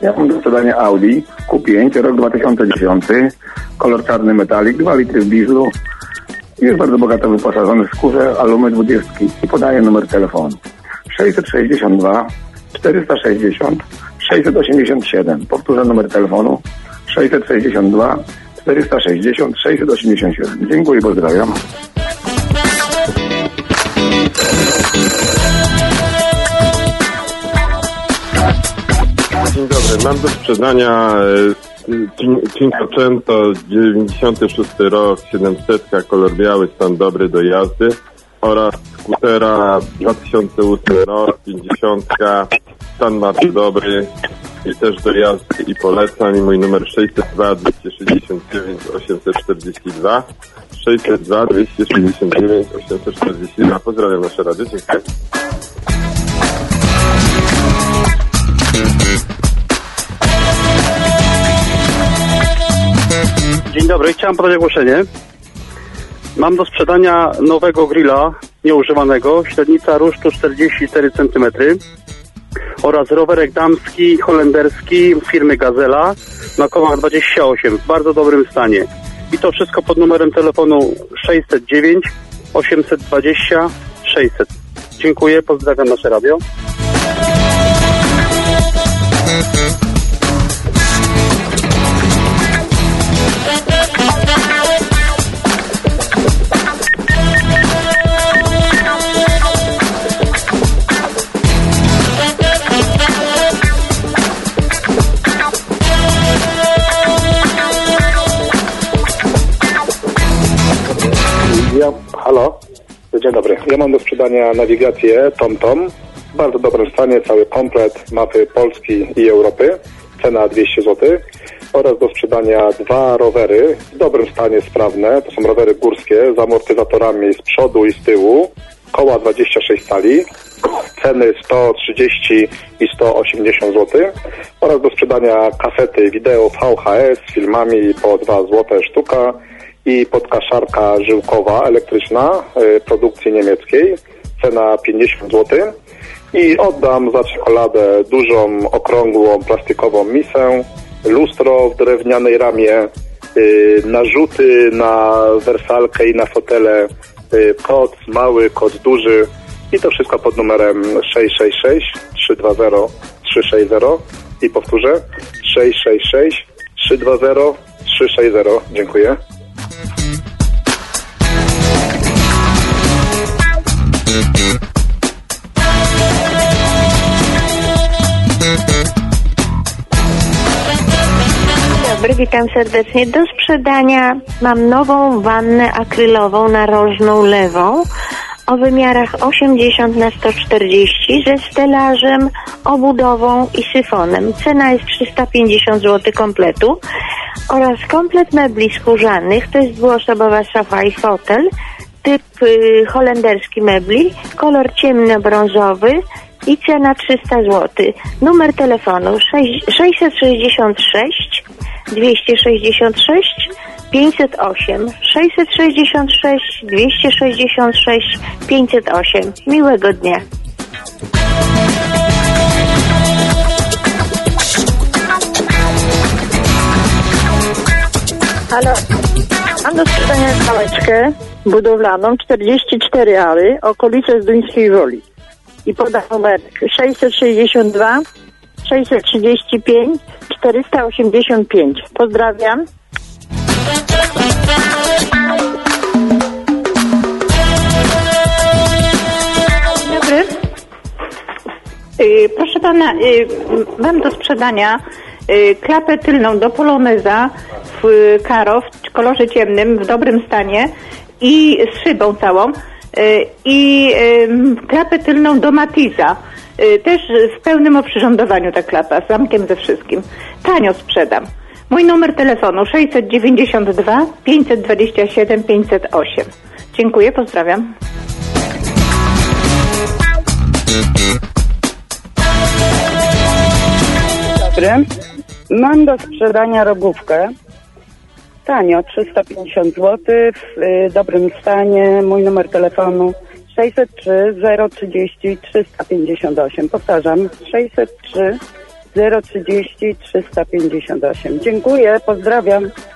Ja mam do sprzedania Audi Q5, rok 2010, kolor czarny metalik, 2 litry w dieslu. Jest bardzo bogato wyposażony w skórze alumy 20 i podaję numer telefonu 662 460 687. Powtórzę numer telefonu 662 460 687. Dziękuję i pozdrawiam. Dzień dobry, mam do sprzedania Cinquecento 96 rok, 700, kolor biały, stan dobry do jazdy oraz skutera 2008 rok, 50, stan bardzo dobry i też do jazdy i polecam i mój numer 602 269 842 602 269 842. Pozdrawiam nasze radio, dziękuję. Dzień dobry, chciałem podać ogłoszenie. Mam do sprzedania nowego grilla nieużywanego, średnica rusztu 44 cm oraz rowerek damski, holenderski firmy Gazela na kołach 28 w bardzo dobrym stanie. I to wszystko pod numerem telefonu 609 820 600. Dziękuję, pozdrawiam nasze radio. Halo, dzień dobry. Ja mam do sprzedania nawigację TomTom w bardzo dobrym stanie, cały komplet mapy Polski i Europy, cena 200 zł oraz do sprzedania 2 rowery w dobrym stanie, sprawne, to są rowery górskie z amortyzatorami z przodu i z tyłu, koła 26 cali, ceny 130 i 180 zł oraz do sprzedania kasety wideo VHS z filmami po 2 zł sztuka i podkaszarka żyłkowa elektryczna produkcji niemieckiej, cena 50 zł i oddam za czekoladę dużą, okrągłą, plastikową misę, lustro w drewnianej ramie, narzuty na wersalkę i na fotele, kod mały, kod duży i to wszystko pod numerem 666 320 360 i powtórzę 666 320 360. Dziękuję. Dobry, witam serdecznie. Do sprzedania mam nową wannę akrylową narożną lewą o wymiarach 80 na 140 ze stelażem, obudową i syfonem. Cena jest 350 zł kompletu oraz komplet mebli skórzanych, to jest dwuosobowa sofa i fotel, typ holenderski mebli, kolor ciemnobrązowy i cena 300 zł. Numer telefonu 666 266 508 666 266 508. Miłego dnia. Halo, mam do sprzedania pałeczkę budowlaną 44 ary, okolice Zduńskiej Woli. I podam numer 662 635 485. Pozdrawiam. Dzień dobry. Proszę pana, mam do sprzedania klapę tylną do Poloneza w Karo w kolorze ciemnym, w dobrym stanie i z szybą całą i klapę tylną do Matiza. Też w pełnym oprzyrządowaniu ta klapa, z zamkiem ze wszystkim. Tanio sprzedam. Mój numer telefonu 692 527 508. Dziękuję, pozdrawiam. Dobry. Mam do sprzedania rogówkę. Tanio, 350 zł, w dobrym stanie. Mój numer telefonu 603 030 358. Powtarzam, 603 030 358. Dziękuję, pozdrawiam.